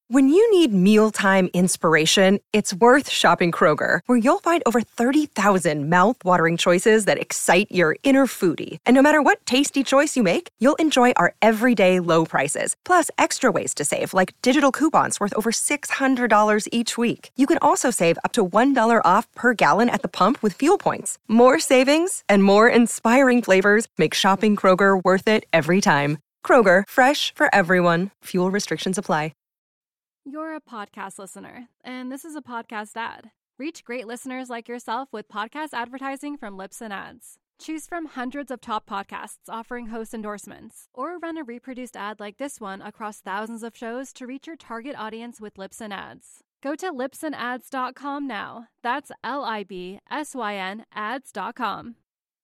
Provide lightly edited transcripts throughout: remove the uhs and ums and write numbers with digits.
When you need mealtime inspiration, it's worth shopping Kroger, where you'll find over 30,000 mouth-watering choices that excite your inner foodie. And no matter what tasty choice you make, you'll enjoy our everyday low prices, plus extra ways to save, like digital coupons worth over $600 each week. You can also save up to $1 off per gallon at the pump with fuel points. More savings and more inspiring flavors make shopping Kroger worth it every time. Kroger, fresh for everyone. Fuel restrictions apply. You're a podcast listener, and this is a podcast ad. Reach great listeners like yourself with podcast advertising from Libsyn Ads. Choose from hundreds of top podcasts offering host endorsements, or run a reproduced ad like this one across thousands of shows to reach your target audience with Libsyn Ads. Go to libsynads.com now. That's LIBSYN ads.com.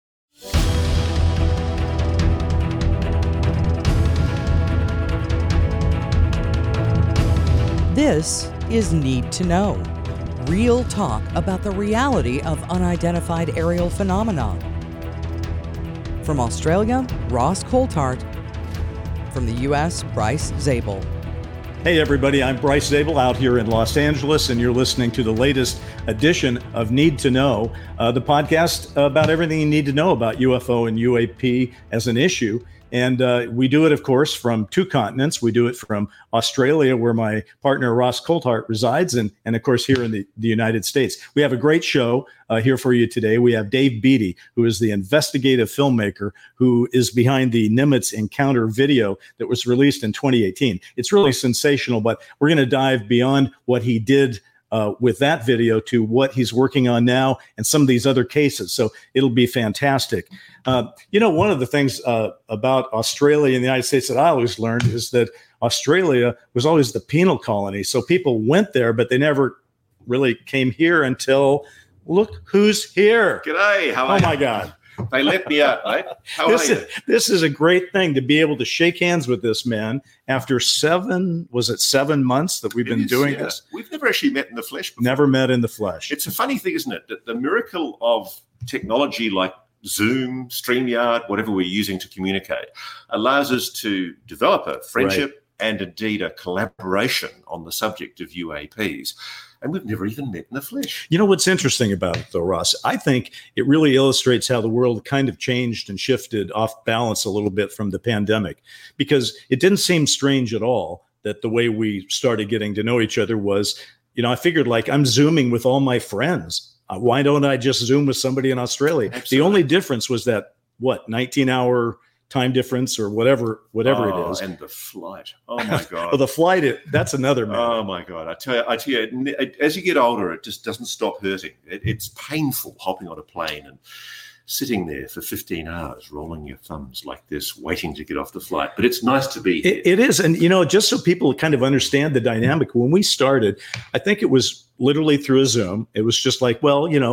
This is Need to Know. Real talk about the reality of unidentified aerial phenomena. From Australia, Ross Coulthart. From the U.S., Bryce Zabel. Hey everybody, I'm Bryce Zabel out here in Los Angeles, and you're listening to the latest edition of Need to Know, the podcast about everything you need to know about UFO and UAP as an issue. And we do it, of course, from two continents. We do it from Australia, where my partner Ross Coulthart resides, and of course here in the United States. We have a great show here for you today. We have Dave Beatty, who is the investigative filmmaker who is behind the Nimitz encounter video that was released in 2018. It's really sensational, but we're going to dive beyond what he did with that video to what he's working on now and some of these other cases. So it'll be fantastic. One of the things about Australia and the United States that I always learned is that Australia was always the penal colony. So people went there, but they never really came here until, look who's here. G'day. How are you? Oh, my God. They let me out, mate. How are you? This is a great thing to be able to shake hands with this man after 7 months that we've been doing this? We've never actually met in the flesh before. Never met in the flesh. It's a funny thing, isn't it? That the miracle of technology like Zoom, StreamYard, whatever we're using to communicate, allows us to develop a friendship and indeed a collaboration on the subject of UAPs. And we've never even met in the flesh. You know what's interesting about it, though, Ross? I think it really illustrates how the world kind of changed and shifted off balance a little bit from the pandemic, because it didn't seem strange at all that the way we started getting to know each other was, I figured like I'm Zooming with all my friends. Why don't I just Zoom with somebody in Australia? Absolutely. The only difference was that, 19-hour time difference or whatever it is. And the flight. Oh, my God. Well, the flight, that's another matter. Oh, my God. I tell you, as you get older, it just doesn't stop hurting. It's painful hopping on a plane and sitting there for 15 hours, rolling your thumbs like this, waiting to get off the flight. But it's nice to be here. It is. And, just so people kind of understand the dynamic, when we started, I think it was literally through a Zoom. It was just like,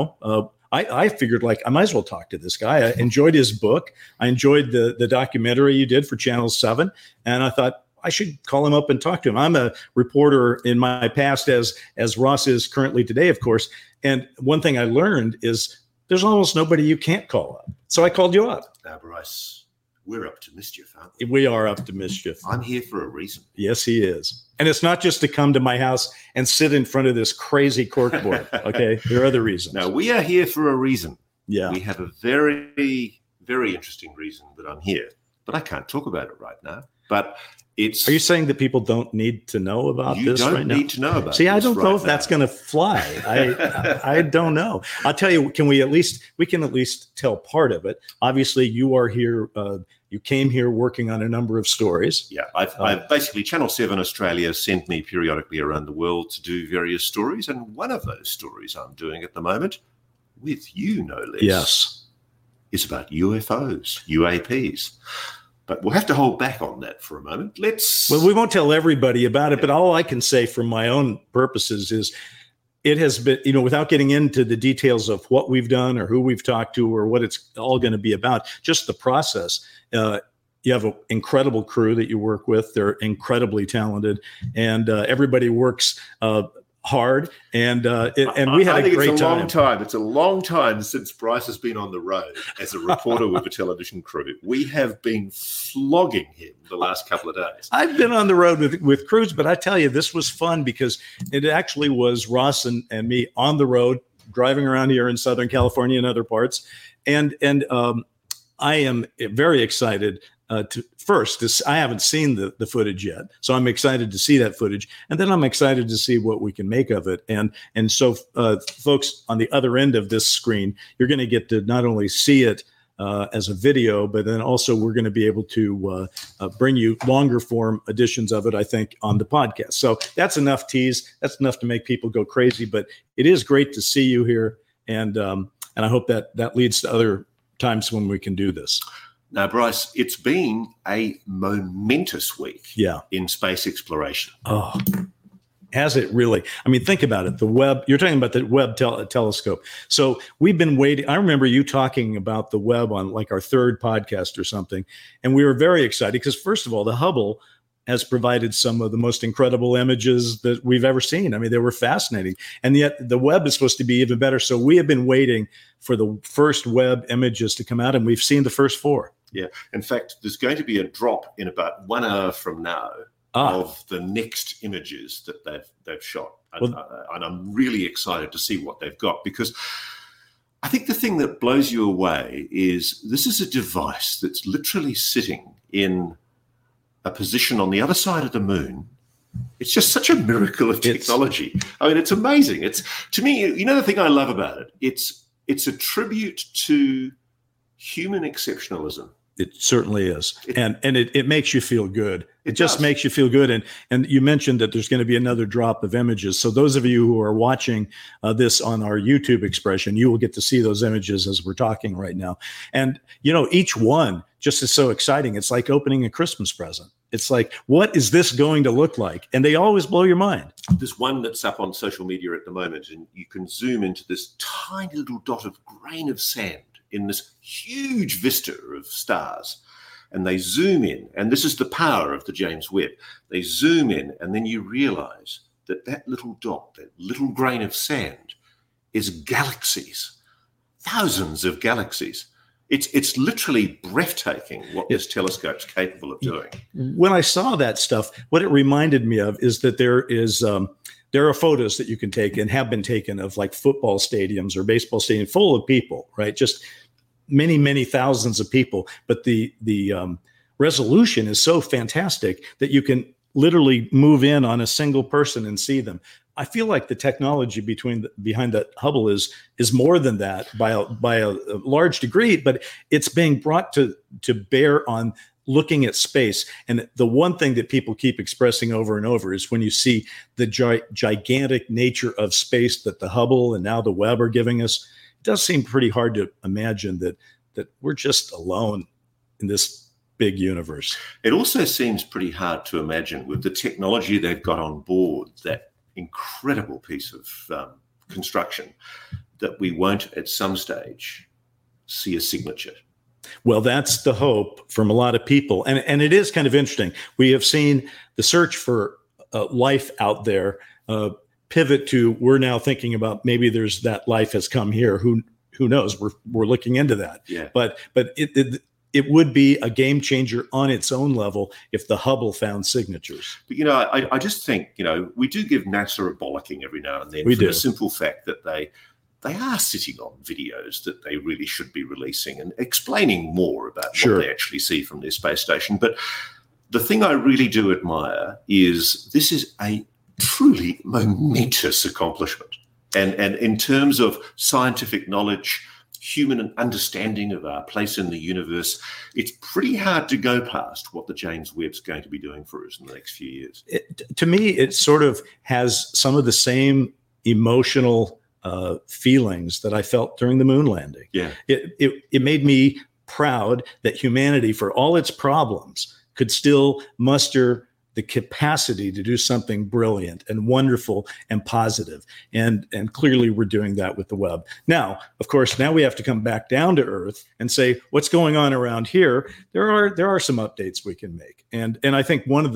I figured like I might as well talk to this guy. I enjoyed his book. I enjoyed the documentary you did for Channel 7. And I thought I should call him up and talk to him. I'm a reporter in my past, as Ross is currently today, of course. And one thing I learned is there's almost nobody you can't call up. So I called you up. Now, Bryce, we're up to mischief, aren't we? We are up to mischief. I'm here for a reason. Yes, he is. And it's not just to come to my house and sit in front of this crazy corkboard. Okay. There are other reasons. No, we are here for a reason. Yeah. We have a very, very interesting reason that I'm here, but I can't talk about it right now. But it's. Are you saying that people don't need to know about this right now? You don't need to know about. See, I don't know if that's going to fly. I don't know. I'll tell you. We can at least tell part of it. Obviously, you are here. You came here working on a number of stories. Yeah, I've basically Channel 7 Australia sent me periodically around the world to do various stories, and one of those stories I'm doing at the moment, with you no less, yes, is about UFOs, UAPs. But we'll have to hold back on that for a moment. Well, we won't tell everybody about it, but all I can say for my own purposes is it has been, without getting into the details of what we've done or who we've talked to or what it's all going to be about, just the process. You have an incredible crew that you work with. They're incredibly talented, and everybody works hard, and we had a great time. It's a long time since Bryce has been on the road as a reporter with a television crew. We have been flogging him the last couple of days. I've been on the road with crews, but I tell you, this was fun because it actually was Ross and me on the road, driving around here in Southern California and other parts. And I am very excited I haven't seen the footage yet, so I'm excited to see that footage, and then I'm excited to see what we can make of it. And so, folks on the other end of this screen, you're going to get to not only see it as a video, but then also we're going to be able to bring you longer form editions of it, I think, on the podcast. So that's enough tease. That's enough to make people go crazy. But it is great to see you here, and I hope that leads to other times when we can do this. Now, Bryce, it's been a momentous week in space exploration. Oh, has it really? I mean, think about it. The Webb, you're talking about the Webb telescope. So we've been waiting. I remember you talking about the Webb on like our third podcast or something. And we were very excited because, first of all, the Hubble has provided some of the most incredible images that we've ever seen. I mean, they were fascinating. And yet the Webb is supposed to be even better. So we have been waiting for the first Webb images to come out, and we've seen the first 4. Yeah. In fact, there's going to be a drop in about 1 hour from now of the next images that they've shot. And I'm really excited to see what they've got, because I think the thing that blows you away is this is a device that's literally sitting in a position on the other side of the moon. It's just such a miracle of technology. I mean, it's amazing. It's, to me, you know, the thing I love about it, it's a tribute to human exceptionalism. It certainly is. And it makes you feel good. It just makes you feel good. And you mentioned that there's going to be another drop of images. So those of you who are watching this on our YouTube expression, you will get to see those images as we're talking right now. And, you know, each one just is so exciting. It's like opening a Christmas present. It's like, what is this going to look like? And they always blow your mind. There's one that's up on social media at the moment, and you can zoom into this tiny little dot of grain of sand in this huge vista of stars. And they zoom in, and this is the power of the James Webb. They zoom in, and then you realize that little dot, that little grain of sand, is galaxies, thousands of galaxies. It's literally breathtaking what this telescope's capable of doing. When I saw that stuff, what it reminded me of is that there are photos that you can take and have been taken of like football stadiums or baseball stadiums full of people, right? Just many, many thousands of people. But the resolution is so fantastic that you can literally move in on a single person and see them. I feel like the technology behind the Hubble is more than that by a large degree, but it's being brought to bear on looking at space. And the one thing that people keep expressing over and over is when you see the gigantic nature of space that the Hubble and now the Webb are giving us, it does seem pretty hard to imagine that we're just alone in this big universe. It also seems pretty hard to imagine with the technology they've got on board, that incredible piece of construction, that we won't at some stage see a signature. Well, that's the hope from a lot of people. And it is kind of interesting. We have seen the search for life out there pivot to, we're now thinking about maybe there's that life has come here. Who knows? We're looking into that. Yeah. But it would be a game changer on its own level if the Hubble found signatures. But, you know, I just think, you know, we do give NASA a bollocking every now and then for the simple fact that they are sitting on videos that they really should be releasing and explaining more about what they actually see from their space station. But the thing I really do admire is this is a truly momentous accomplishment. And in terms of scientific knowledge, human understanding of our place in the universe, it's pretty hard to go past what the James Webb's going to be doing for us in the next few years. To me, it sort of has some of the same emotional feelings that I felt during the moon landing. Yeah. It made me proud that humanity, for all its problems, could still muster the capacity to do something brilliant and wonderful and positive. And clearly we're doing that with the Webb. Now, of course, now we have to come back down to Earth and say, what's going on around here? There are some updates we can make. And I think one of the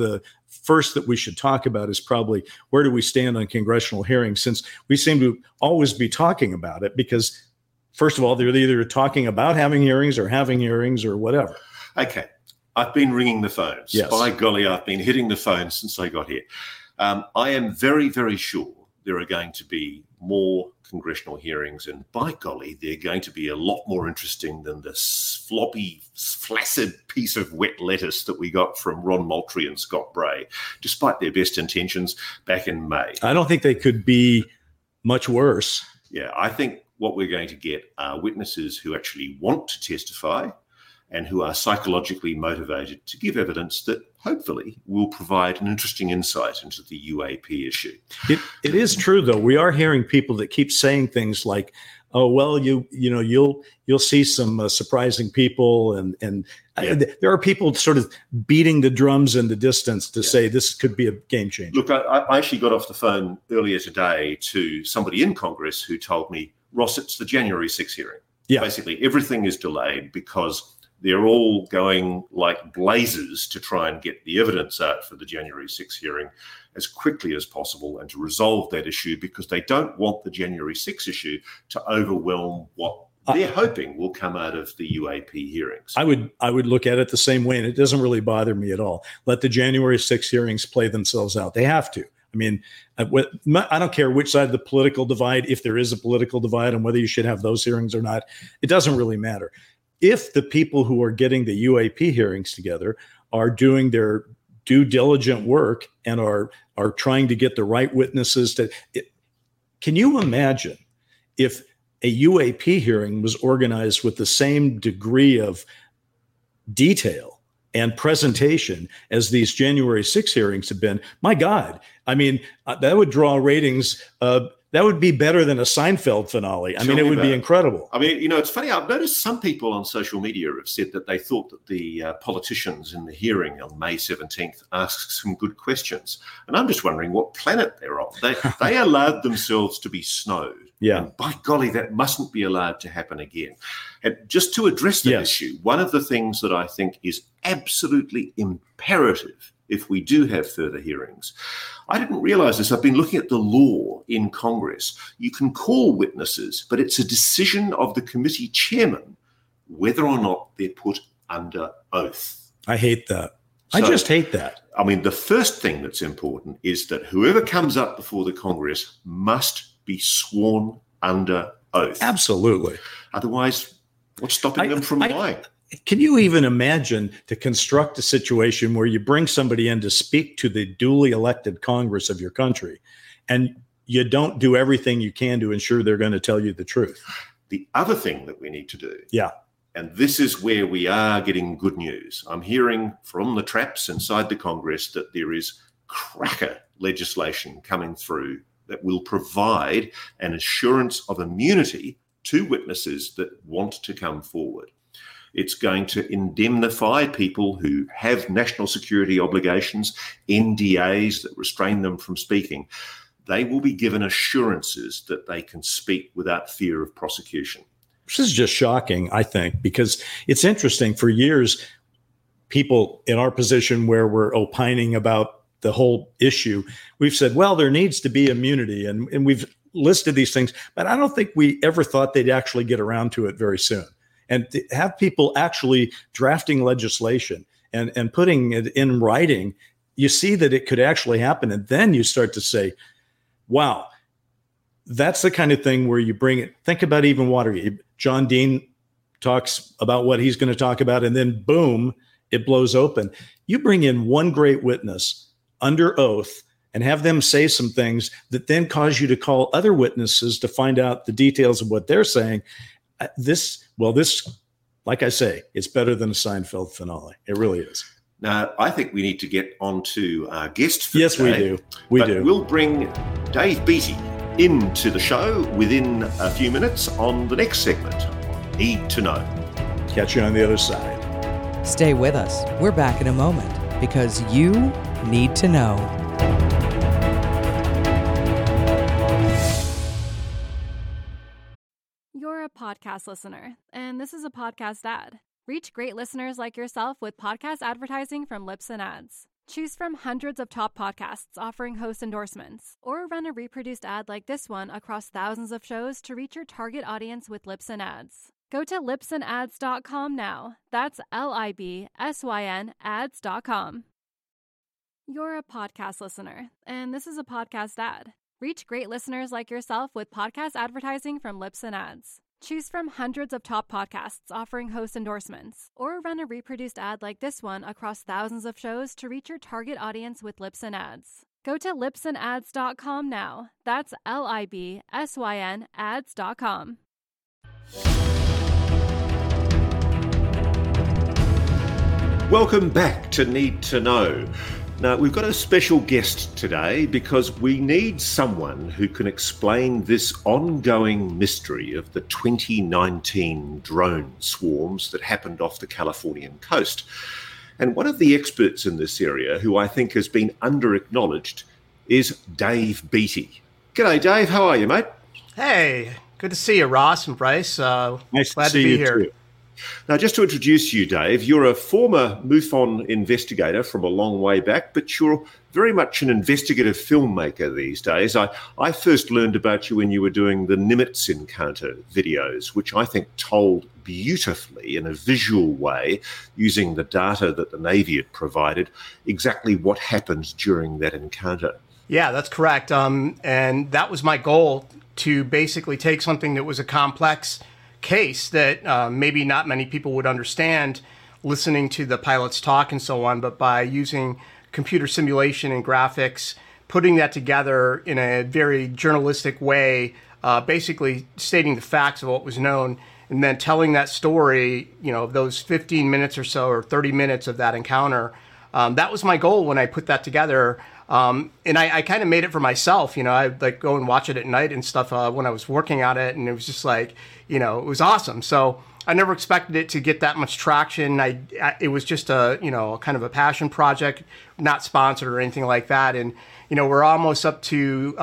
first that we should talk about is probably where do we stand on congressional hearings, since we seem to always be talking about it because, first of all, they're either talking about having hearings or whatever. Okay. I've been ringing the phones. Yes. By golly, I've been hitting the phones since I got here. I am very, very sure there are going to be more congressional hearings, and by golly, they're going to be a lot more interesting than this floppy, flaccid piece of wet lettuce that we got from Ron Moultrie and Scott Bray, despite their best intentions back in May. I don't think they could be much worse. Yeah, I think what we're going to get are witnesses who actually want to testify and who are psychologically motivated to give evidence that hopefully will provide an interesting insight into the UAP issue. It is true, though. We are hearing people that keep saying things like, "Oh, well, you'll see some surprising people," and there are people sort of beating the drums in the distance to say this could be a game changer. Look, I actually got off the phone earlier today to somebody in Congress who told me, Ross, it's the January 6th hearing. Yeah. Basically, everything is delayed because they're all going like blazes to try and get the evidence out for the January 6th hearing as quickly as possible and to resolve that issue because they don't want the January 6th issue to overwhelm what they're hoping will come out of the UAP hearings. I would look at it the same way, and it doesn't really bother me at all. Let the January 6th hearings play themselves out. They have to. I mean, I don't care which side of the political divide, if there is a political divide, and whether you should have those hearings or not. It doesn't really matter. If the people who are getting the UAP hearings together are doing their due diligent work and are trying to get the right witnesses can you imagine if a UAP hearing was organized with the same degree of detail and presentation as these January 6 hearings have been? My God, I mean, that would draw ratings. That would be better than a Seinfeld finale. I mean, it would be incredible. I mean, it's funny. I've noticed some people on social media have said that they thought that the politicians in the hearing on May 17th asked some good questions. And I'm just wondering what planet they're on. They allowed themselves to be snowed. Yeah. And by golly, that mustn't be allowed to happen again. And just to address that issue, one of the things that I think is absolutely imperative if we do have further hearings. I didn't realize this. I've been looking at the law in Congress. You can call witnesses, but it's a decision of the committee chairman whether or not they're put under oath. I hate that. I just hate that. I mean, the first thing that's important is that whoever comes up before the Congress must be sworn under oath. Absolutely. Otherwise, what's stopping them from lying? Can you even imagine to construct a situation where you bring somebody in to speak to the duly elected Congress of your country and you don't do everything you can to ensure they're going to tell you the truth? The other thing that we need to do, and this is where we are getting good news. I'm hearing from the traps inside the Congress that there is cracker legislation coming through that will provide an assurance of immunity to witnesses that want to come forward. It's going to indemnify people who have national security obligations, NDAs that restrain them from speaking. They will be given assurances that they can speak without fear of prosecution. This is just shocking, I think, because it's interesting. For years, people in our position where we're opining about the whole issue, we've said, well, there needs to be immunity, and we've listed these things, but I don't think we ever thought they'd actually get around to it very soon. And to have people actually drafting legislation and putting it in writing, you see that it could actually happen. And then you start to say, wow, that's the kind of thing where you bring it. Think about even Watergate. John Dean talks about what he's going to talk about, and then boom, it blows open. You bring in one great witness under oath and have them say some things that then cause you to call other witnesses to find out the details of what they're saying. This, like I say, it's better than a Seinfeld finale. It really is. Now, I think we need to get on to our guest for Yes, today. We do. We'll bring Dave Beattie into the show within a few minutes on the next segment, Need to Know. Catch you on the other side. Stay with us. We're back in a moment because you need to know. You're a podcast listener, and this is a podcast ad. Reach great listeners like yourself with podcast advertising from Lips and Ads. Choose from hundreds of top podcasts offering host endorsements, or run a reproduced ad like this one across thousands of shows to reach your target audience with Libsyn Ads. Go to libsynads.com now. That's LIBSYN ads.com. You're a podcast listener, and this is a podcast ad. Reach great listeners like yourself with podcast advertising from Libsyn Ads. Choose from hundreds of top podcasts offering host endorsements, or run a reproduced ad like this one across thousands of shows to reach your target audience with Libsyn Ads. Go to libsynads.com now. That's LIBSYN ads.com. Welcome back to Need to Know. Now, we've got a special guest today because we need someone who can explain this ongoing mystery of the 2019 drone swarms that happened off the Californian coast. And one of the experts in this area, who I think has been under-acknowledged, is Dave Beatty. G'day, Dave. How are you, mate? Hey, good to see you, Ross and Bryce. Nice glad to see be you here. Too. Now, just to introduce you, Dave, you're a former MUFON investigator from a long way back, but you're very much an investigative filmmaker these days. I first learned about you when you were doing the Nimitz encounter videos, which I think told beautifully in a visual way, using the data that the Navy had provided, exactly what happened during that encounter. Yeah, that's correct. And that was my goal, to basically take something that was a complex case that maybe not many people would understand listening to the pilots talk and so on, but by using computer simulation and graphics, putting that together in a very journalistic way, basically stating the facts of what was known, and then telling that story, those 15 minutes or so, or 30 minutes of that encounter. That was my goal when I put that together. And I kind of made it for myself. I'd like go and watch it at night and stuff when I was working on it. And it was just like, it was awesome. So I never expected it to get that much traction. It was just a kind of a passion project, not sponsored or anything like that. And, we're almost up to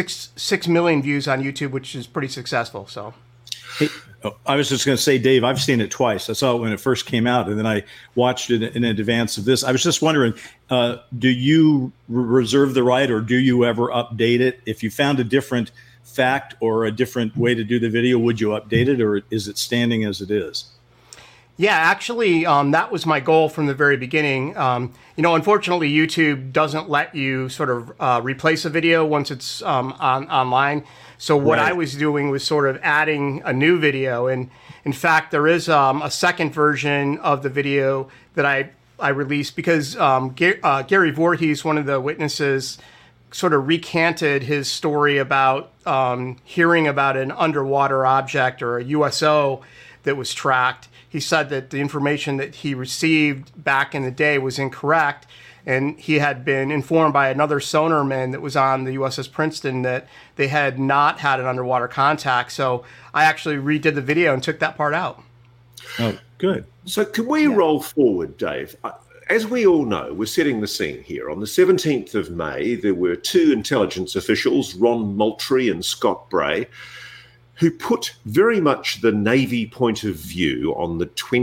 6 million views on YouTube, which is pretty successful. So. Hey, I was just going to say, Dave, I've seen it twice. I saw it when it first came out, and then I watched it in advance of this. I was just wondering, do you reserve the right, or do you ever update it? If you found a different fact or a different way to do the video, would you update it, or is it standing as it is? Yeah, actually, that was my goal from the very beginning. Unfortunately, YouTube doesn't let you sort of replace a video once it's online. So what I was doing was sort of adding a new video. And in fact, there is a second version of the video that I released because Gary Voorhees, one of the witnesses, sort of recanted his story about hearing about an underwater object or a USO that was tracked. He said that the information that he received back in the day was incorrect, and he had been informed by another sonarman that was on the USS Princeton that they had not had an underwater contact. So I actually redid the video and took that part out. Oh, good. So can we roll forward, Dave? As we all know, we're setting the scene here. On the 17th of May, there were two intelligence officials, Ron Moultrie and Scott Bray, who put very much the Navy point of view on the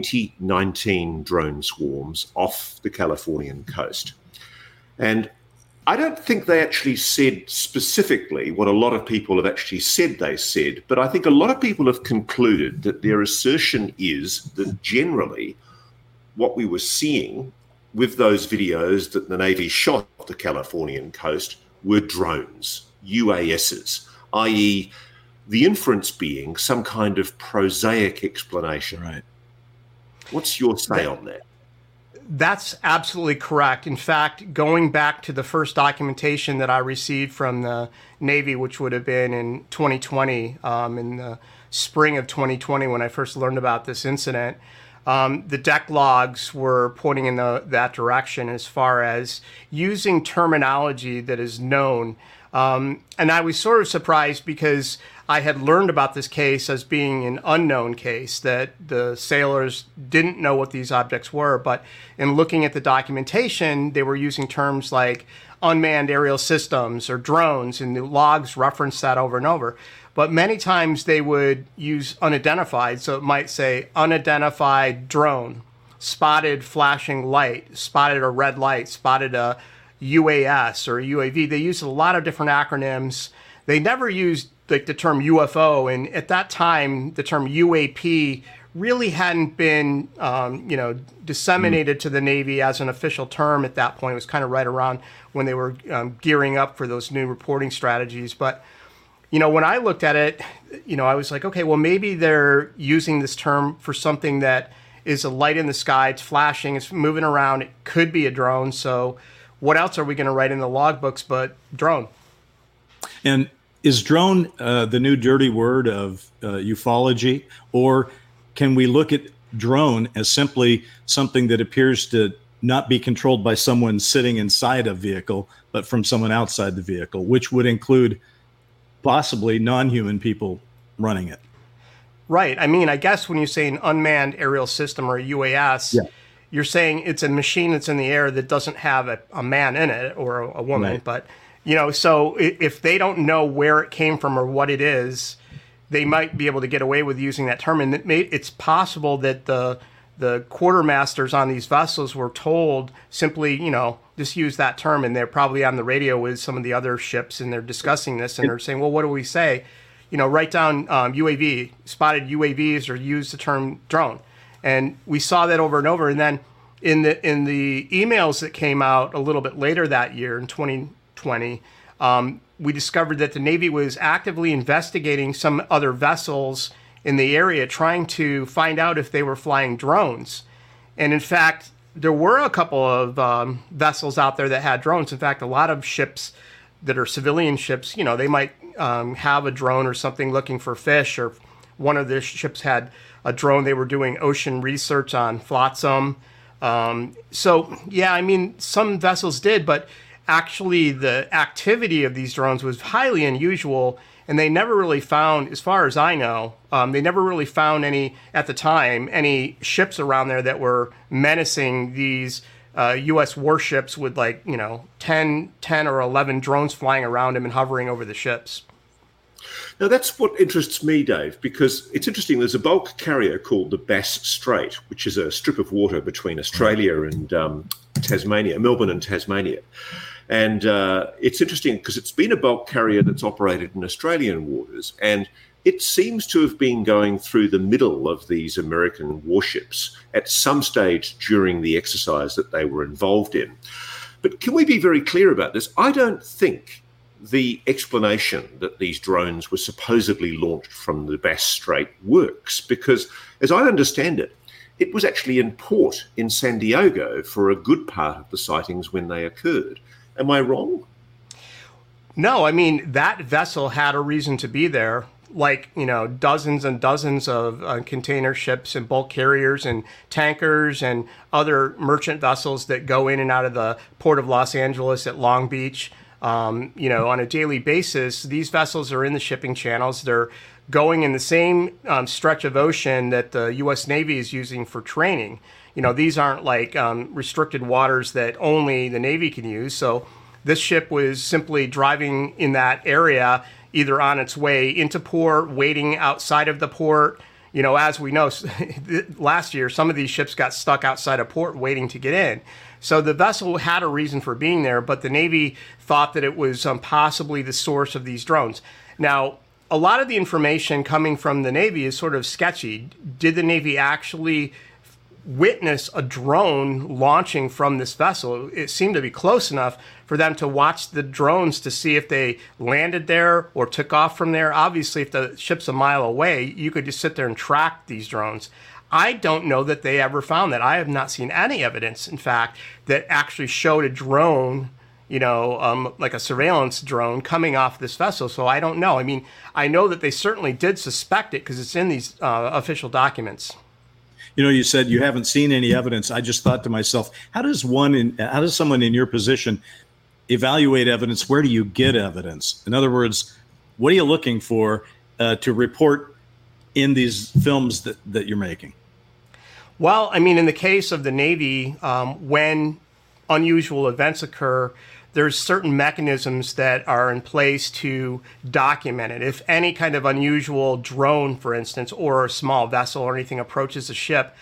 2019 drone swarms off the Californian coast. And I don't think they actually said specifically what a lot of people have actually said they said, but I think a lot of people have concluded that their assertion is that generally what we were seeing with those videos that the Navy shot off the Californian coast were drones, UASs, i.e., the inference being some kind of prosaic explanation. Right. What's your say on that? That's absolutely correct. In fact, going back to the first documentation that I received from the Navy, which would have been in 2020, in the spring of 2020 when I first learned about this incident, the deck logs were pointing in that direction as far as using terminology that is known. And I was sort of surprised because I had learned about this case as being an unknown case, that the sailors didn't know what these objects were. But in looking at the documentation, they were using terms like unmanned aerial systems or drones, and the logs reference that over and over. But many times they would use unidentified, so it might say unidentified drone. spotted flashing light, spotted a red light, spotted a UAS or a UAV. They used a lot of different acronyms. They never used like the term UFO, and at that time, the term UAP really hadn't been, disseminated to the Navy as an official term at that point. It was kind of right around when they were gearing up for those new reporting strategies. But, when I looked at it, I was like, okay, well, maybe they're using this term for something that is a light in the sky. It's flashing. It's moving around. It could be a drone. So what else are we going to write in the logbooks but drone? And is drone the new dirty word of ufology, or can we look at drone as simply something that appears to not be controlled by someone sitting inside a vehicle, but from someone outside the vehicle, which would include possibly non-human people running it? Right. I mean, I guess when you say an unmanned aerial system or a UAS, you're saying it's a machine that's in the air that doesn't have a man in it or a woman. Right. But, so if they don't know where it came from or what it is, they might be able to get away with using that term. And it's possible that the quartermasters on these vessels were told simply, just use that term. And they're probably on the radio with some of the other ships and they're discussing this and they're saying, well, what do we say? Write down UAV, spotted UAVs, or use the term drone. And we saw that over and over. And then in the emails that came out a little bit later that year in 2020, we discovered that the Navy was actively investigating some other vessels in the area, trying to find out if they were flying drones. And in fact, there were a couple of vessels out there that had drones. In fact, a lot of ships that are civilian ships, they might have a drone or something looking for fish, or one of the ships had a drone. They were doing ocean research on flotsam. Some vessels did, but actually the activity of these drones was highly unusual, and they never really found, as far as I know, they never really found any ships around there that were menacing these U.S. warships with 10 or 11 drones flying around them and hovering over the ships. Now, that's what interests me, Dave, because it's interesting. There's a bulk carrier called the Bass Strait, which is a strip of water between Australia and Tasmania, Melbourne and Tasmania. And it's interesting because it's been a bulk carrier that's operated in Australian waters, and it seems to have been going through the middle of these American warships at some stage during the exercise that they were involved in. But can we be very clear about this? I don't think the explanation that these drones were supposedly launched from the Bass Strait works, because as I understand it, it was actually in port in San Diego for a good part of the sightings when they occurred. Am I wrong? No, I mean, that vessel had a reason to be there. Dozens and dozens of container ships and bulk carriers and tankers and other merchant vessels that go in and out of the port of Los Angeles at Long Beach. On a daily basis, these vessels are in the shipping channels. They're going in the same stretch of ocean that the U.S. Navy is using for training. These aren't restricted waters that only the Navy can use. So this ship was simply driving in that area, either on its way into port, waiting outside of the port. As we know, last year, some of these ships got stuck outside of port waiting to get in. So the vessel had a reason for being there, but the Navy thought that it was possibly the source of these drones. Now, a lot of the information coming from the Navy is sort of sketchy. Did the Navy actually witness a drone launching from this vessel? It seemed to be close enough for them to watch the drones to see if they landed there or took off from there. Obviously, if the ship's a mile away, you could just sit there and track these drones. I don't know that they ever found that. I have not seen any evidence, in fact, that actually showed a drone, like a surveillance drone coming off this vessel. So I don't know. I mean, I know that they certainly did suspect it because it's in these official documents. You said you haven't seen any evidence. I just thought to myself, how does someone in your position evaluate evidence? Where do you get evidence? In other words, what are you looking for to report in these films that you're making? Well, I mean, in the case of the Navy, when unusual events occur, there's certain mechanisms that are in place to document it. If any kind of unusual drone, for instance, or a small vessel or anything approaches a ship,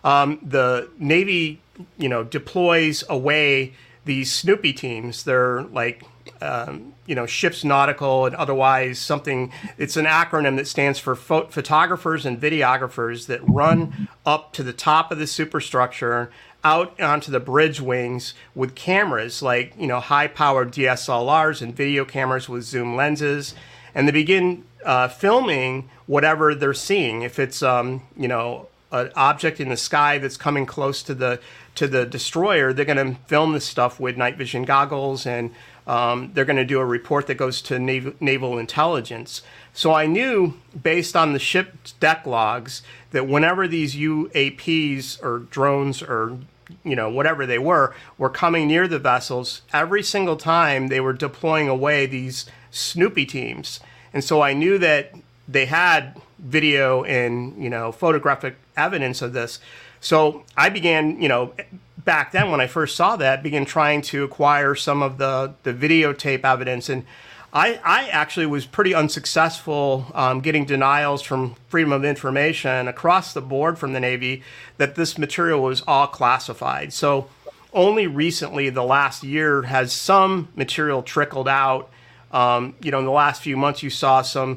the Navy, deploys away these Snoopy teams. They're like, ships nautical and otherwise something. It's an acronym that stands for photographers and videographers that run up to the top of the superstructure, out onto the bridge wings with cameras like, high-powered DSLRs and video cameras with zoom lenses, and they begin filming whatever they're seeing. If it's, an object in the sky that's coming close to the destroyer, they're going to film this stuff with night vision goggles, and they're going to do a report that goes to naval intelligence. So I knew, based on the ship's deck logs, that whenever these UAPs or drones or whatever they were coming near the vessels, every single time they were deploying away these Snoopy teams. And so I knew that they had video and, photographic evidence of this. So I began, back then when I first saw that, began trying to acquire some of the videotape evidence. And I actually was pretty unsuccessful getting denials from Freedom of Information across the board from the Navy that this material was all classified. So only recently, the last year, has some material trickled out. In the last few months, you saw some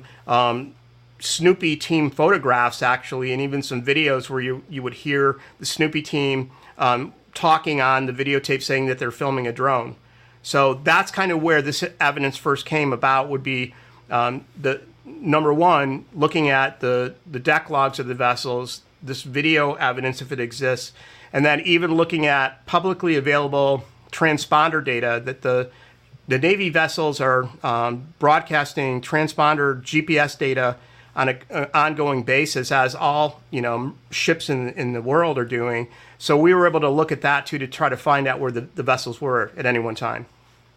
Snoopy team photographs, actually, and even some videos where you would hear the Snoopy team talking on the videotape saying that they're filming a drone. So that's kind of where this evidence first came about, would be the number one, looking at the deck logs of the vessels, this video evidence, if it exists, and then even looking at publicly available transponder data that the Navy vessels are broadcasting transponder GPS data on an ongoing basis, as all ships in the world are doing. So we were able to look at that too, to try to find out where the vessels were at any one time.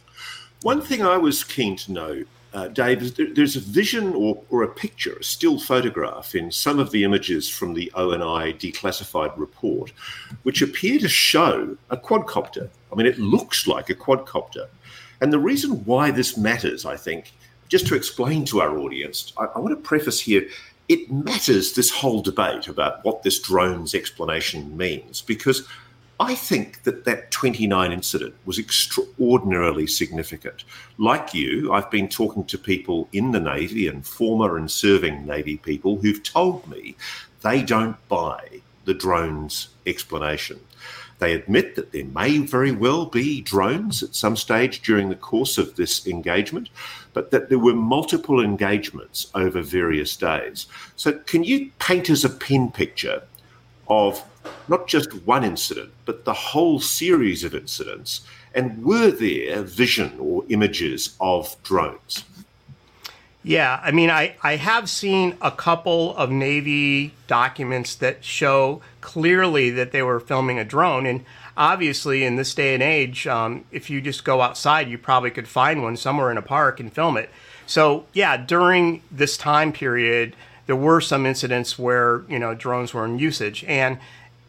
One thing I was keen to know, Dave, is there's a vision or a picture, a still photograph in some of the images from the ONI declassified report, which appear to show a quadcopter. I mean, it looks like a quadcopter. And the reason why this matters, I think, just to explain to our audience, I want to preface here, it matters, this whole debate about what this drone's explanation means, because I think that 29 incident was extraordinarily significant. Like you, I've been talking to people in the Navy and former and serving Navy people who've told me they don't buy the drone's explanation. They admit that there may very well be drones at some stage during the course of this engagement, but that there were multiple engagements over various days. So can you paint us a pin picture of not just one incident, but the whole series of incidents? And were there vision or images of drones? Yeah, I mean, I have seen a couple of Navy documents that show clearly that they were filming a drone. And obviously, in this day and age, if you just go outside, you probably could find one somewhere in a park and film it. So, yeah, during this time period, there were some incidents where, drones were in usage. And,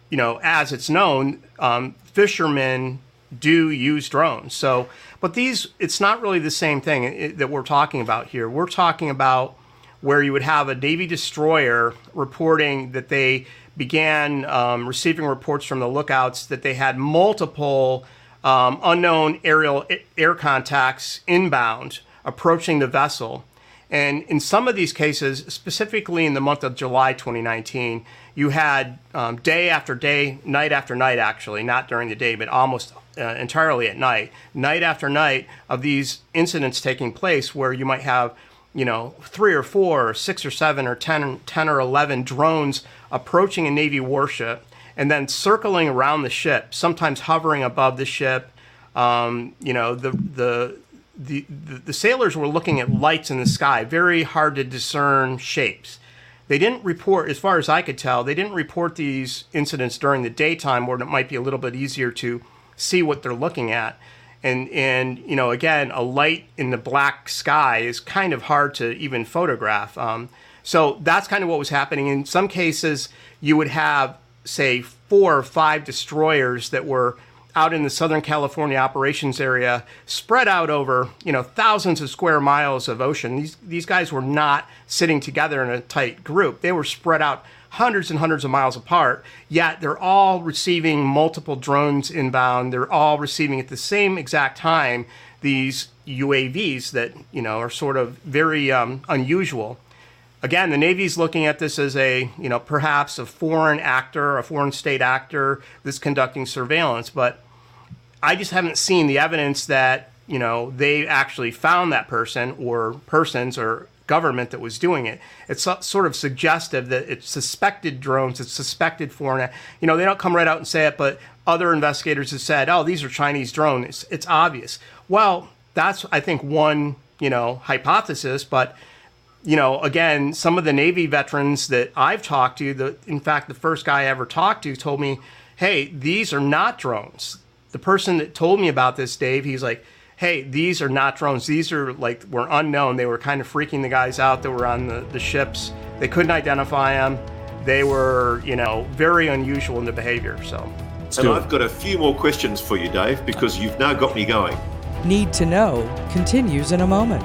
as it's known, fishermen do use drones. So, but it's not really the same thing that we're talking about here. We're talking about where you would have a Navy destroyer reporting that they began receiving reports from the lookouts that they had multiple unknown air contacts inbound approaching the vessel. And in some of these cases, specifically in the month of July 2019, you had day after day, night after night, actually, not during the day, but almost entirely at night after night of these incidents taking place where you might have, 3 or 4 or 6 or 7 or 10 or 11 drones approaching a Navy warship and then circling around the ship, sometimes hovering above the ship. The sailors were looking at lights in the sky, very hard to discern shapes. They didn't report, as far as I could tell, they didn't report these incidents during the daytime where it might be a little bit easier to see what they're looking at. And again, a light in the black sky is kind of hard to even photograph. So that's kind of what was happening. In some cases, you would have, say, 4 or 5 destroyers that were out in the Southern California operations area, spread out over, thousands of square miles of ocean. These guys were not sitting together in a tight group. They were spread out hundreds and hundreds of miles apart, yet they're all receiving multiple drones inbound. They're all receiving at the same exact time these UAVs that, are sort of very unusual. Again, the Navy's looking at this as perhaps a foreign actor, a foreign state actor that's conducting surveillance, but I just haven't seen the evidence that, they actually found that person or persons or government that was doing it. It's sort of suggestive that it's suspected drones, it's suspected foreign. They don't come right out and say it, but other investigators have said, oh, these are Chinese drones. It's obvious. Well, that's, I think, one, hypothesis, but again, some of the Navy veterans that I've talked to, in fact, the first guy I ever talked to told me, hey, these are not drones. The person that told me about this, Dave, he's like, hey, these are not drones. These are were unknown. They were kind of freaking the guys out that were on the ships. They couldn't identify them. They were, very unusual in the behavior. And I've got a few more questions for you, Dave, because you've now got me going. Need to Know continues in a moment.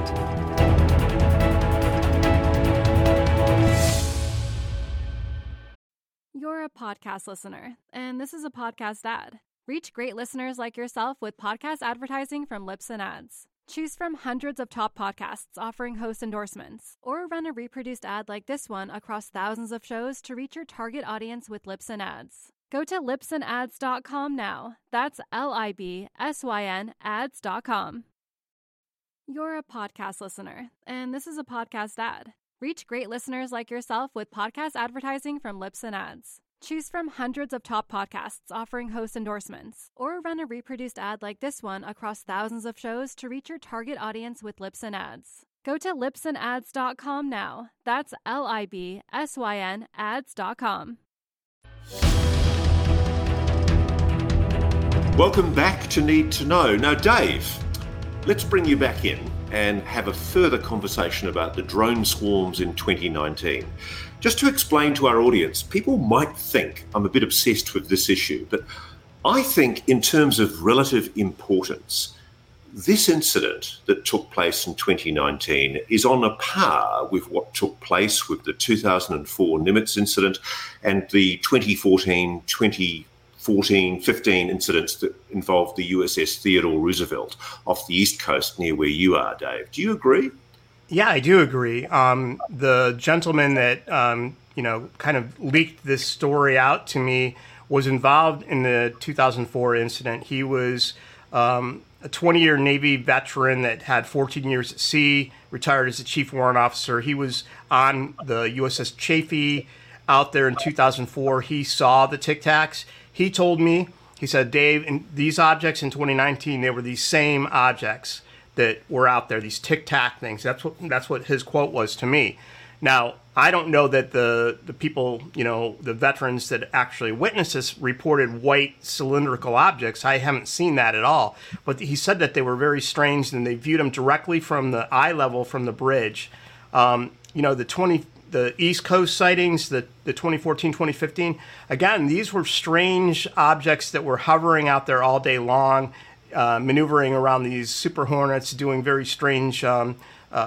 You're a podcast listener, and this is a podcast ad. Reach great listeners like yourself with podcast advertising from Libsyn Ads. Choose from hundreds of top podcasts offering host endorsements, or run a reproduced ad like this one across thousands of shows to reach your target audience with Libsyn Ads. Go to libsynads.com now. That's LIBSYN ads.com. You're a podcast listener, and this is a podcast ad. Reach great listeners like yourself with podcast advertising from Libsyn Ads. Choose from hundreds of top podcasts offering host endorsements, or run a reproduced ad like this one across thousands of shows to reach your target audience with Libsyn Ads. Go to libsynads.com now. That's LIBSYN ads.com. Welcome back to Need to Know. Now, Dave, let's bring you back in and have a further conversation about the drone swarms in 2019. Just to explain to our audience, people might think I'm a bit obsessed with this issue, but I think in terms of relative importance, this incident that took place in 2019 is on a par with what took place with the 2004 Nimitz incident and the 2014, 15 incidents that involved the USS Theodore Roosevelt off the East Coast near where you are, Dave. Do you agree? Yeah, I do agree. The gentleman that, kind of leaked this story out to me was involved in the 2004 incident. He was a 20-year Navy veteran that had 14 years at sea, retired as a chief warrant officer. He was on the USS Chaffee out there in 2004. He saw the Tic Tacs. He told me, he said, Dave, these objects in 2019, they were these same objects that were out there, these Tic Tac things. That's what his quote was to me. Now, I don't know that the people, the veterans that actually witnessed this reported white cylindrical objects. I haven't seen that at all. But he said that they were very strange and they viewed them directly from the eye level from the bridge. The East Coast sightings, the 2014, 2015, again, these were strange objects that were hovering out there all day long, maneuvering around these Super Hornets, doing very strange, kind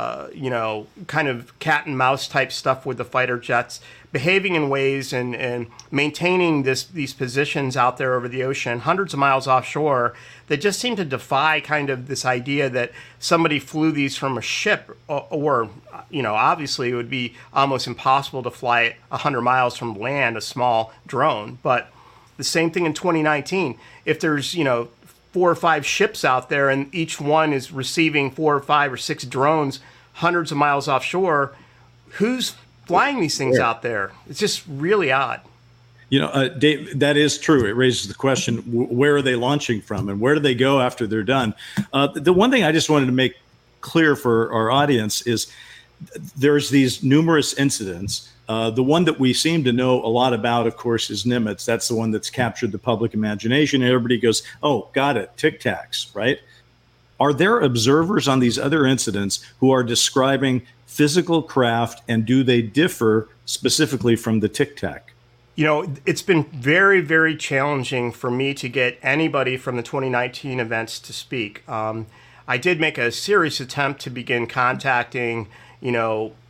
of cat and mouse type stuff with the fighter jets, behaving in ways and maintaining these positions out there over the ocean, hundreds of miles offshore, that just seem to defy kind of this idea that somebody flew these from a ship, or obviously it would be almost impossible to fly 100 miles from land, a small drone. But the same thing in 2019. If there's, 4 or 5 ships out there and each one is receiving 4 or 5 or 6 drones hundreds of miles offshore, who's flying these things out there? It's just really odd. Dave, that is true. It raises the question, where are they launching from and where do they go after they're done? The one thing I just wanted to make clear for our audience is there's these numerous incidents. The one that we seem to know a lot about, of course, is Nimitz. That's the one that's captured the public imagination. Everybody goes, oh, got it, Tic Tacs, right? Are there observers on these other incidents who are describing physical craft, and do they differ specifically from the Tic Tac? It's been very, very challenging for me to get anybody from the 2019 events to speak. I did make a serious attempt to begin contacting,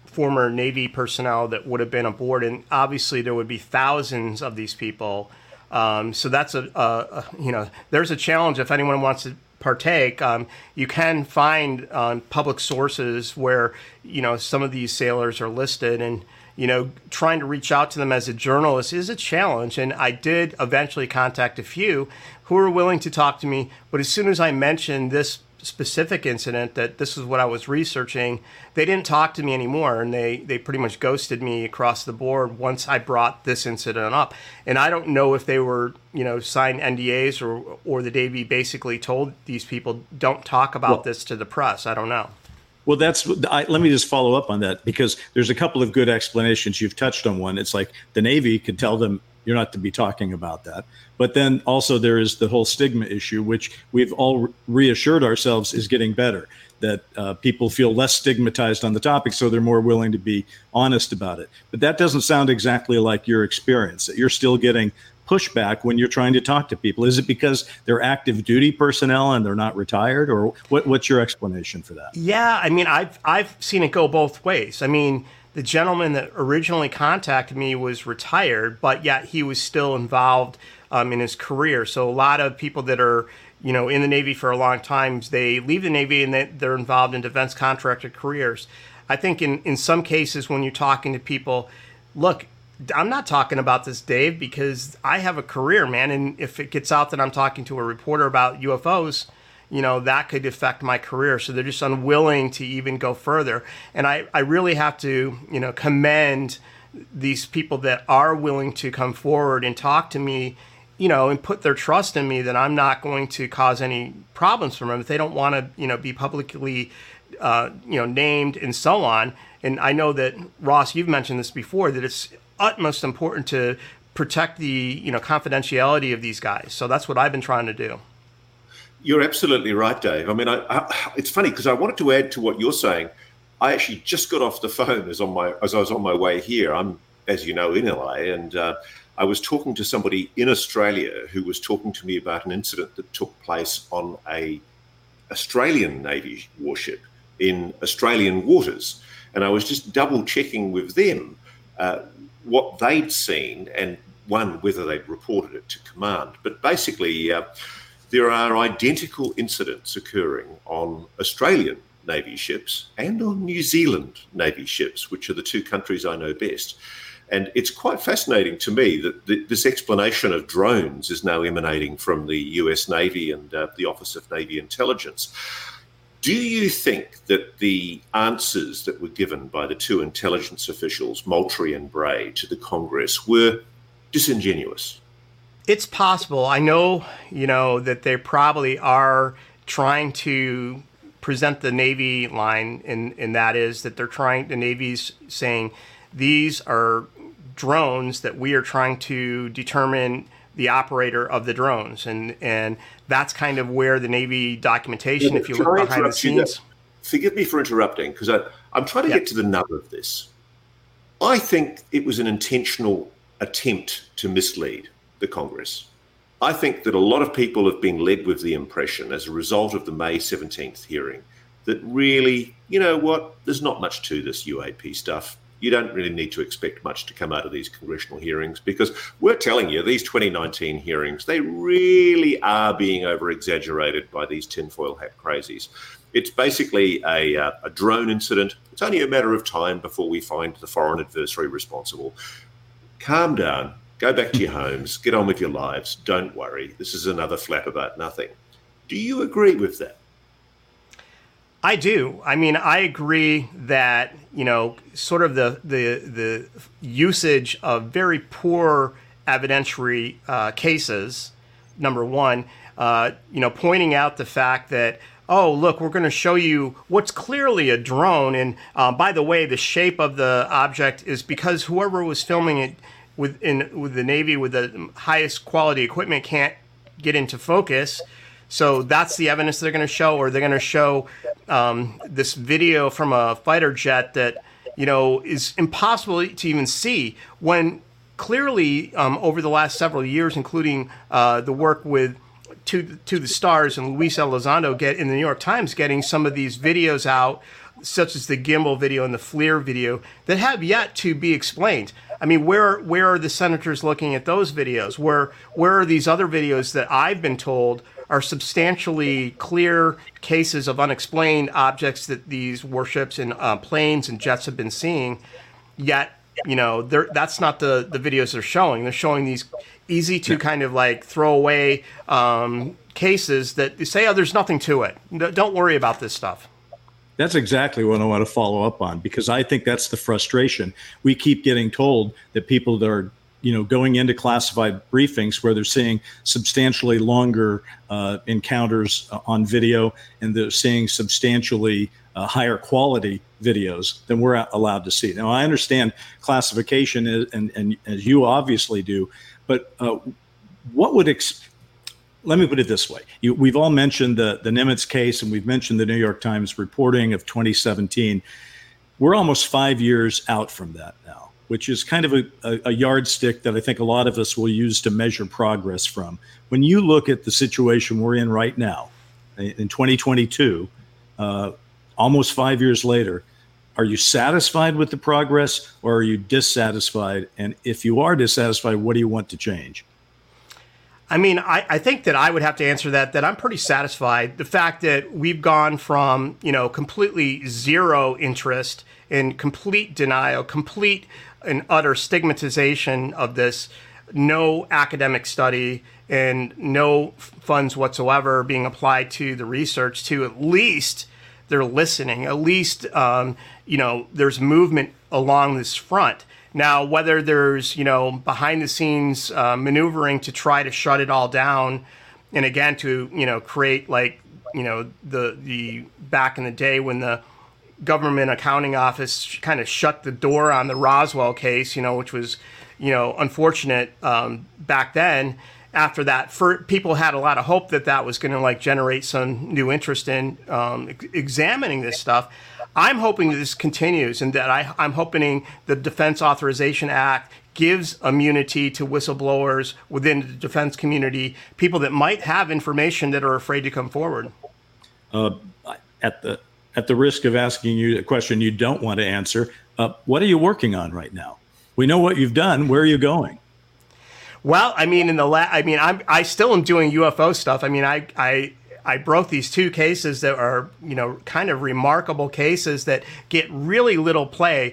former Navy personnel that would have been aboard, and obviously there would be thousands of these people. So that's there's a challenge if anyone wants to partake. You can find on public sources where, some of these sailors are listed, and, trying to reach out to them as a journalist is a challenge. And I did eventually contact a few who were willing to talk to me. But as soon as I mentioned this specific incident, that this is what I was researching, they didn't talk to me anymore, and they pretty much ghosted me across the board once I brought this incident up. And I don't know if they were signed NDAs or the Navy basically told these people don't talk about this to the press. I don't know. Well, let me just follow up on that, because there's a couple of good explanations. You've touched on one. It's like the Navy could tell them you're not to be talking about that. But then also there is the whole stigma issue, which we've all reassured ourselves is getting better, that people feel less stigmatized on the topic, so they're more willing to be honest about it. But that doesn't sound exactly like your experience, that you're still getting pushback when you're trying to talk to people. Is it because they're active duty personnel and they're not retired, or what's your explanation for that? Yeah, I mean, I've seen it go both ways. I mean, the gentleman that originally contacted me was retired, but yet he was still involved in his career. So a lot of people that are, in the Navy for a long time, they leave the Navy and they're involved in defense contractor careers. I think in some cases when you're talking to people, look, I'm not talking about this, Dave, because I have a career, man. And if it gets out that I'm talking to a reporter about UFOs, that could affect my career. So they're just unwilling to even go further. And I really have to, commend these people that are willing to come forward and talk to me, and put their trust in me that I'm not going to cause any problems for them if they don't want to, be publicly, named and so on. And I know that, Ross, you've mentioned this before, that it's utmost important to protect the, confidentiality of these guys. So that's what I've been trying to do. You're absolutely right, Dave. I mean, it's funny because I wanted to add to what you're saying. I actually just got off the phone as I was on my way here. I'm, as you know, in LA, and I was talking to somebody in Australia who was talking to me about an incident that took place on a Australian Navy warship in Australian waters, and I was just double checking with them what they'd seen and whether they'd reported it to command. But basically, there are identical incidents occurring on Australian Navy ships and on New Zealand Navy ships, which are the two countries I know best. And it's quite fascinating to me that this explanation of drones is now emanating from the US Navy and the Office of Navy Intelligence. Do you think that the answers that were given by the two intelligence officials, Moultrie and Bray, to the Congress were disingenuous? It's possible. I know, that they probably are trying to present the Navy line, and that is that the Navy's saying these are drones that we are trying to determine the operator of the drones. And that's kind of where the Navy documentation, if you look behind the scenes. Forgive me for interrupting, because I'm trying to get to the nub of this. I think it was an intentional attempt to mislead the Congress. I think that a lot of people have been led with the impression as a result of the May 17th hearing that really, there's not much to this UAP stuff. You don't really need to expect much to come out of these congressional hearings, because we're telling you, these 2019 hearings, they really are being over-exaggerated by these tinfoil hat crazies. It's basically a drone incident. It's only a matter of time before we find the foreign adversary responsible. Calm down. Go back to your homes. Get on with your lives. Don't worry. This is another flap about nothing. Do you agree with that? I do. I mean, I agree that, sort of the usage of very poor evidentiary cases, number one, pointing out the fact that, oh, look, we're going to show you what's clearly a drone. And by the way, the shape of the object is because whoever was filming it with the Navy with the highest quality equipment can't get into focus. So that's the evidence they're going to show, or they're going to show this video from a fighter jet that, is impossible to even see, when clearly over the last several years, including the work with To the Stars and Luis Elizondo in the New York Times, getting some of these videos out such as the gimbal video and the FLIR video, that have yet to be explained. I mean, where are the senators looking at those videos? Where are these other videos that I've been told are substantially clear cases of unexplained objects that these warships and planes and jets have been seeing? Yet, that's not the videos they're showing. They're showing these easy to kind of like throw away cases that say, oh, there's nothing to it. Don't worry about this stuff. That's exactly what I want to follow up on, because I think that's the frustration. We keep getting told that people that are, going into classified briefings where they're seeing substantially longer encounters on video, and they're seeing substantially higher quality videos than we're allowed to see. Now, I understand classification and as you obviously do, but what would let me put it this way. We've all mentioned the Nimitz case, and we've mentioned the New York Times reporting of 2017. We're almost 5 years out from that now, which is kind of a yardstick that I think a lot of us will use to measure progress from. When you look at the situation we're in right now, in 2022, almost 5 years later, are you satisfied with the progress, or are you dissatisfied? And if you are dissatisfied, what do you want to change? I mean, I think that I would have to answer that I'm pretty satisfied. The fact that we've gone from, completely zero interest and complete denial, complete and utter stigmatization of this, no academic study and no funds whatsoever being applied to the research, to at least they're listening, at least, there's movement along this front. Now, whether there's, behind the scenes maneuvering to try to shut it all down, and again, to, create like, the back in the day when the government accounting office kind of shut the door on the Roswell case, which was, unfortunate back then. After that, people had a lot of hope that was going to like generate some new interest in examining this stuff. I'm hoping that this continues, and that I'm hoping the Defense Authorization Act gives immunity to whistleblowers within the defense community, people that might have information that are afraid to come forward. At the risk of asking you a question you don't want to answer, what are you working on right now? We know what you've done. Where are you going? Well, I mean, I still am doing UFO stuff. I mean, I broke these two cases that are, kind of remarkable cases that get really little play.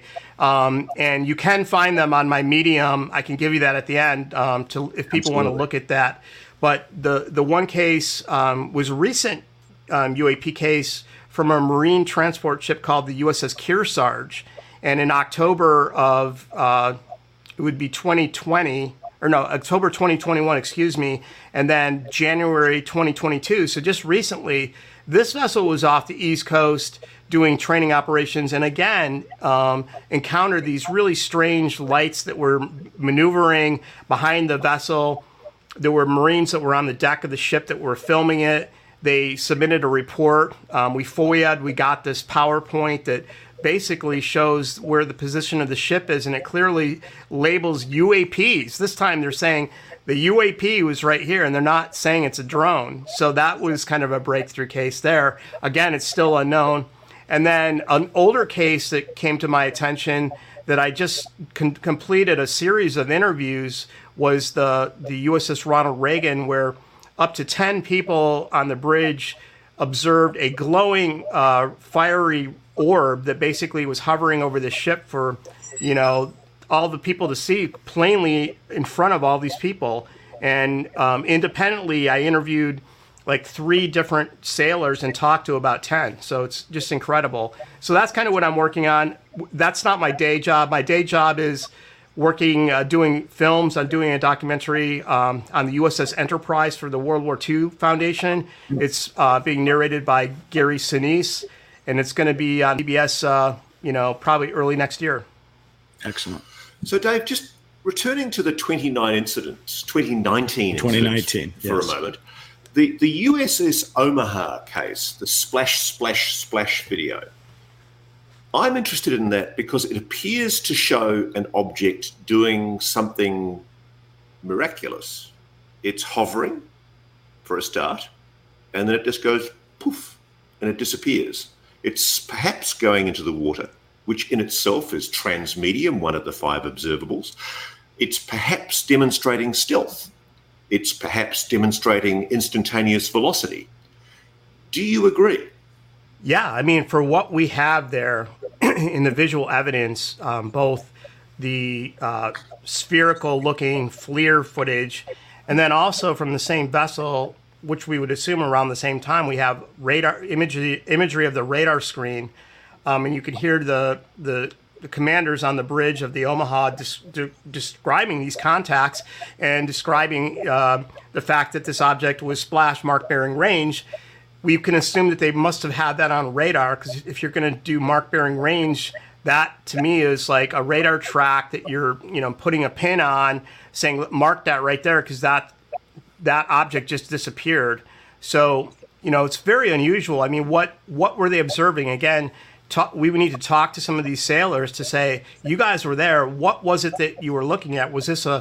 And you can find them on my Medium. I can give you that at the end if people want to look at that. But the one case was a recent UAP case from a Marine transport ship called the USS Kearsarge. And in October of, it would be 2020, or no, October 2021, excuse me, and then January 2022. So just recently, this vessel was off the East Coast doing training operations, and again, encountered these really strange lights that were maneuvering behind the vessel. There were Marines that were on the deck of the ship that were filming it. They submitted a report. We FOIA'd. We got this PowerPoint that basically shows where the position of the ship is, and it clearly labels UAPs. This time they're saying the UAP was right here, and they're not saying it's a drone. So that was kind of a breakthrough case there. Again, it's still unknown. And then an older case that came to my attention that I just completed a series of interviews was the USS Ronald Reagan, where up to 10 people on the bridge observed a glowing, fiery orb that basically was hovering over the ship for, all the people to see plainly in front of all these people. And independently, I interviewed like 3 different sailors and talked to about 10. So it's just incredible. So that's kind of what I'm working on. That's not my day job. My day job is working, doing films. I'm doing a documentary on the USS Enterprise for the World War II Foundation. It's being narrated by Gary Sinise, and it's going to be on PBS, probably early next year. Excellent. So, Dave, just returning to the 2019 incidents for yes. a moment. The USS Omaha case, the splash, splash, splash video, I'm interested in that because it appears to show an object doing something miraculous. It's hovering for a start, and then it just goes poof, and it disappears. It's perhaps going into the water, which in itself is transmedium, one of the 5 observables. It's perhaps demonstrating stealth. It's perhaps demonstrating instantaneous velocity. Do you agree? Yeah, I mean, for what we have there in the visual evidence, both the spherical-looking FLIR footage, and then also from the same vessel, which we would assume around the same time, we have radar imagery of the radar screen, and you could hear the commanders on the bridge of the Omaha describing these contacts and describing the fact that this object was splashed mark-bearing range. We can assume that they must have had that on radar, because if you're going to do mark-bearing range, that to me is like a radar track that you're putting a pin on, saying mark that right there, because that object just disappeared. So it's very unusual. I mean, what were they observing? Again, we would need to talk to some of these sailors to say, you guys were there. What was it that you were looking at? Was this a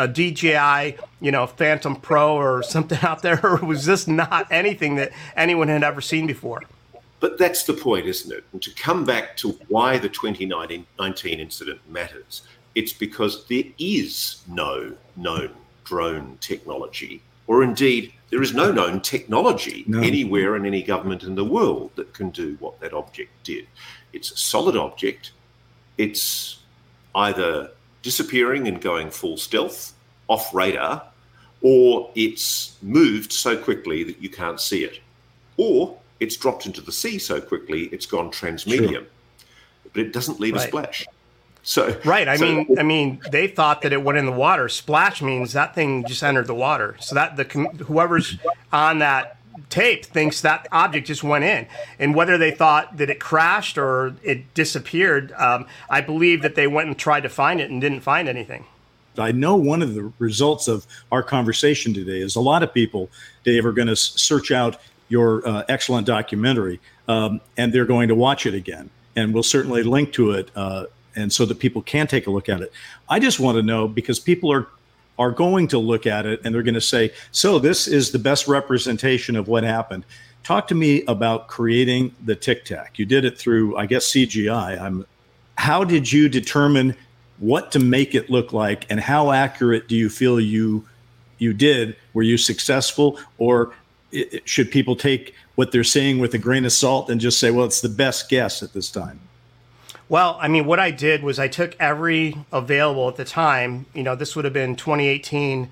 DJI, Phantom Pro or something out there? Or was this not anything that anyone had ever seen before? But that's the point, isn't it? And to come back to why the 2019 incident matters, it's because there is no known drone technology, or indeed there is no known technology anywhere in any government in the world that can do what that object did. It's a solid object. It's either disappearing and going full stealth, off radar, or it's moved so quickly that you can't see it, or it's dropped into the sea so quickly it's gone transmedium. Sure. But it doesn't leave a splash. So right. I mean, they thought that it went in the water. Splash means that thing just entered the water. So that whoever's on that tape thinks that object just went in. And whether they thought that it crashed or it disappeared, I believe that they went and tried to find it and didn't find anything. I know one of the results of our conversation today is a lot of people, Dave, are going to search out your excellent documentary, and they're going to watch it again. And we'll certainly link to it, and so that people can take a look at it. I just want to know, because people are going to look at it and they're going to say, so this is the best representation of what happened. Talk to me about creating the Tic Tac. You did it through, I guess, CGI. How did you determine what to make it look like, and how accurate do you feel you did? Were you successful, or should people take what they're seeing with a grain of salt and just say, well, it's the best guess at this time? Well, I mean, what I did was I took every available at the time, this would have been 2018,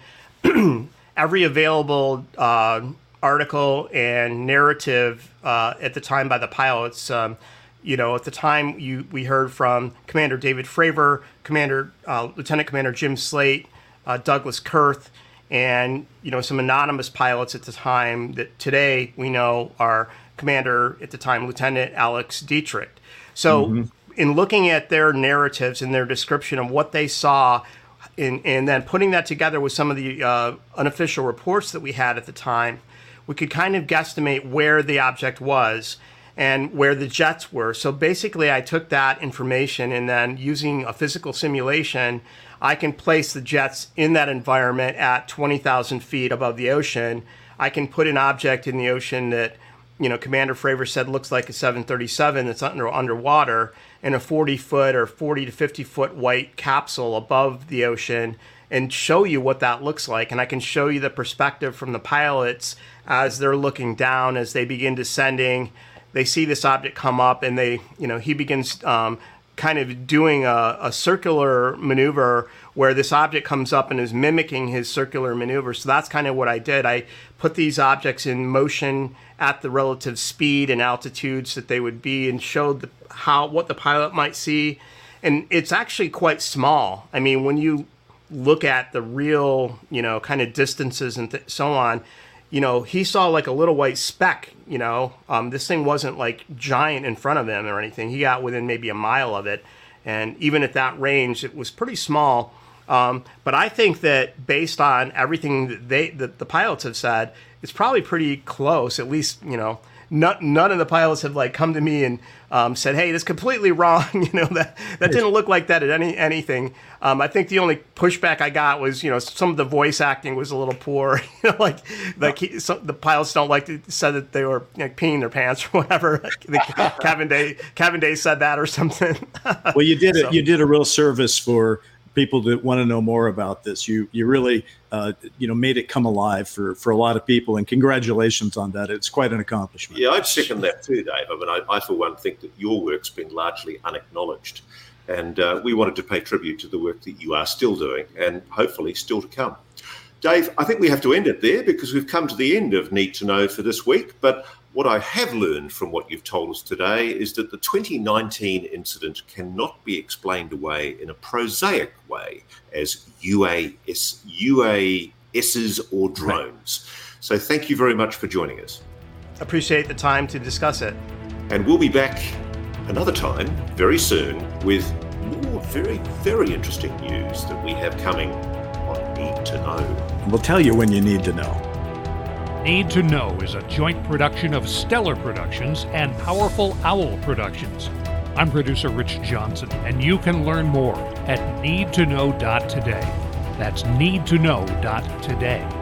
every available article and narrative at the time by the pilots. At the time we heard from Commander David Fravor, Lieutenant Commander Jim Slate, Douglas Kurth, and some anonymous pilots at the time that today we know are Commander at the time Lieutenant Alex Dietrich. So in looking at their narratives and their description of what they saw, and then putting that together with some of the unofficial reports that we had at the time, we could kind of guesstimate where the object was and where the jets were. So basically, I took that information, and then using a physical simulation, I can place the jets in that environment at 20,000 feet above the ocean. I can put an object in the ocean that, Commander Fravor said looks like a 737 that's underwater, and a 40-foot or 40 to 50-foot white capsule above the ocean, and show you what that looks like. And I can show you the perspective from the pilots as they're looking down, as they begin descending. They see this object come up, and he begins kind of doing a circular maneuver where this object comes up and is mimicking his circular maneuver. So that's kind of what I did. I put these objects in motion at the relative speed and altitudes that they would be, and showed what the pilot might see. And it's actually quite small. I mean, when you look at the real, kind of distances and so on, he saw like a little white speck, this thing wasn't like giant in front of him or anything. He got within maybe a mile of it. And even at that range, it was pretty small. But I think that based on everything that the pilots have said, it's probably pretty close, at least, none of the pilots have like come to me and said, "Hey, that's completely wrong." That didn't look like that at anything. I think the only pushback I got was, some of the voice acting was a little poor. The pilots don't like to say that they were peeing their pants or whatever. Kevin Day said that or something. Well, you did a real service for people that want to know more about this. You really made it come alive for a lot of people, and congratulations on that. It's quite an accomplishment. Yeah, I'd second that too, Dave. I mean, I for one think that your work's been largely unacknowledged, and we wanted to pay tribute to the work that you are still doing, and hopefully still to come. Dave, I think we have to end it there because we've come to the end of Need to Know for this week, but what I have learned from what you've told us today is that the 2019 incident cannot be explained away in a prosaic way as UASs or drones. So thank you very much for joining us. Appreciate the time to discuss it. And we'll be back another time very soon with more very, very interesting news that we have coming on Need to Know. We'll tell you when you need to know. Need to Know is a joint production of Stellar Productions and Powerful Owl Productions. I'm producer Rich Johnson, and you can learn more at needtoknow.today. That's needtoknow.today.